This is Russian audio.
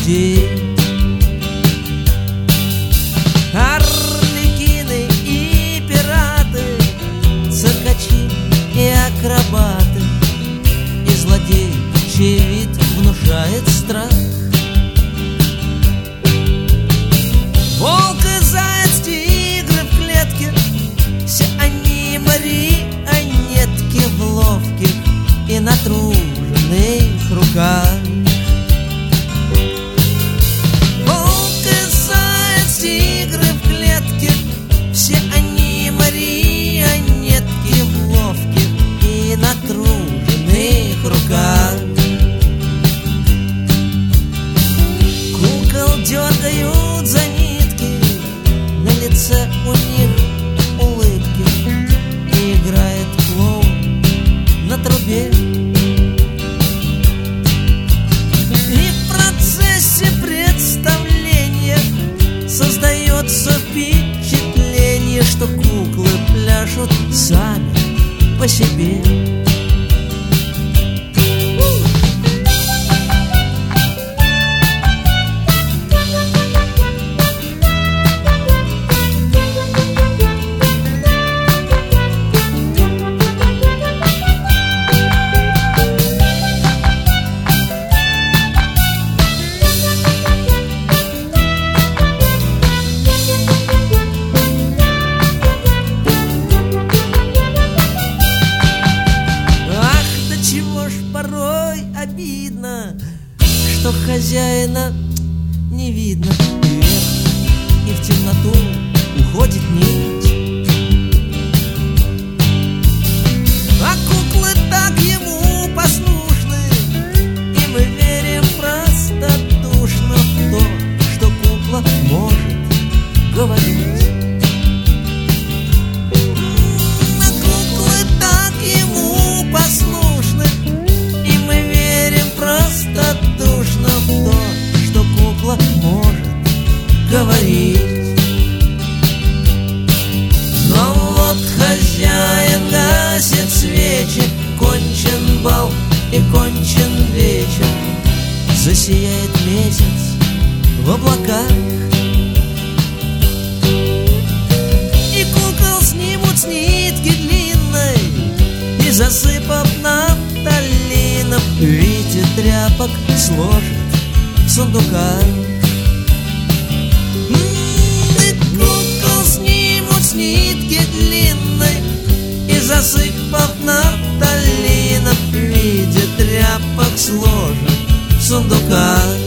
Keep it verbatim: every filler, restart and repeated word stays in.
людей. Арлекины и пираты, циркачи и акробаты, и злодей, чей вид внушает страх. Волк и заяц, тигры в клетке, все они марионетки в ловких и натруженных руках. Волк и заяц, тигры в клетке, все они марионетки в ловких и натруженных руках. Кукол дергают за нитки, на лице у них улыбки, и играет клоун на трубе. И в процессе представления создается впечатление, что куклы пляшут сами по себе. Обидно, что хозяина не видно. Вверх и в темноту уходит нить, а куклы так ему послушны, и мы верим простодушно в то, что кукла может говорить. А куклы так ему послушны, простодушно в то, что кукла может говорить. Но вот хозяин гасит свечи, кончен бал и кончен вечер, засияет месяц в облаках, и кукол снимут с нитки длинной и, засыпав нафталином, в виде тряпок сложит в сундуках. И кукол снимут с нитки длинной и, засыпав нафталином, в виде тряпок сложит в сундуках.